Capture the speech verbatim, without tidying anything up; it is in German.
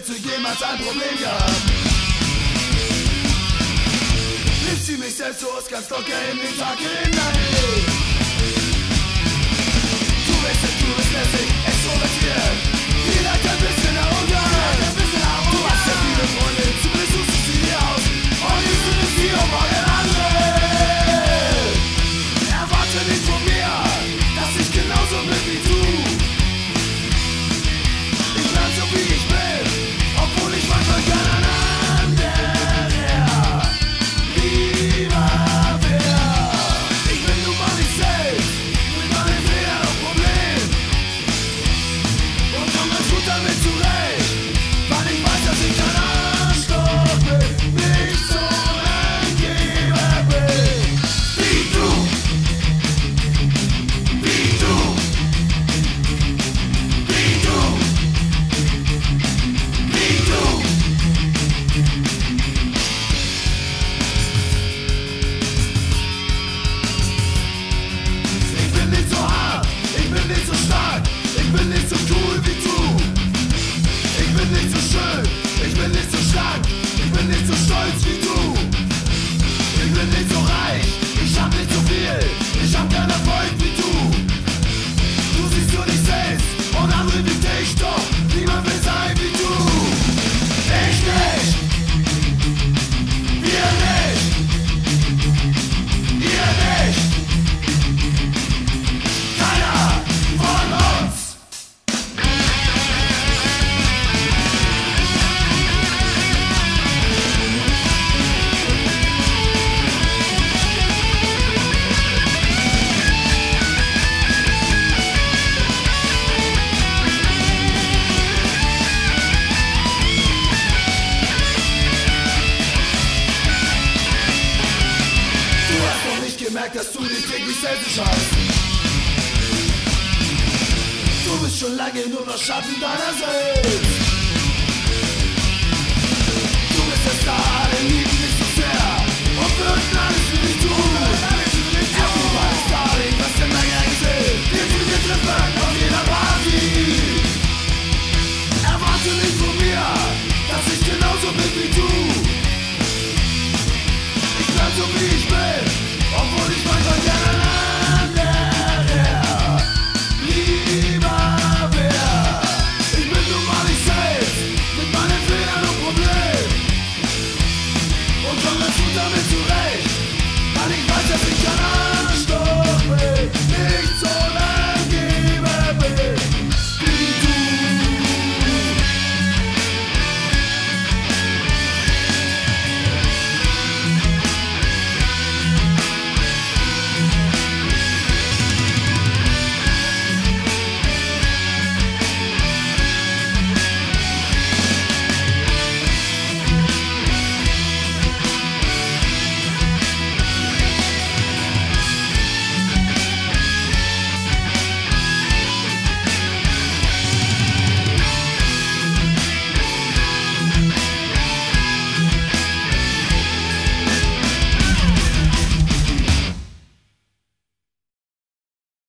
hättest du jemals ein Problem gehabt. Nimmst du mich selbstlos ganz locker in den Tag hinein. Du bist nicht, du bist lässig, extrovertiert, vielleicht ein bisschen arrogant. Du hast ja viele Freunde, zumindest suchst du sie dir aus und ich finde sie um morgen andere. Erwarte nicht von mir, dass ich genauso bin wie du. Ich bleib so wie ich bin, obwohl ich manchmal kein anderer lieber wär. Ich bin nun mal nicht selbst, mit meinen Fehlern und Problemen und komm ganz gut damit zurecht, weil ich weiß, dass ich kein Arschloch bin, nicht so ein Geber bin. Wie du, wie du, wie du, wie du. Ich bin nicht so hart, ich bin nicht so stark, ich bin nicht so cool wie du. Ich bin nicht so schön, ich bin nicht so stark, ich bin nicht so stolz wie du. Ich bin nicht so reich, ich hab nicht so viel, ich hab keinen Erfolg wie du. Du siehst nur dich selbst und andere wie dich, doch niemand will sein wie du. Ich nicht, wir nicht, ihr nicht, keiner von uns. Du hast noch nicht gemerkt, dass du dich täglich selbst schaust. Du bist schon lange nur noch Schatten deiner selbst.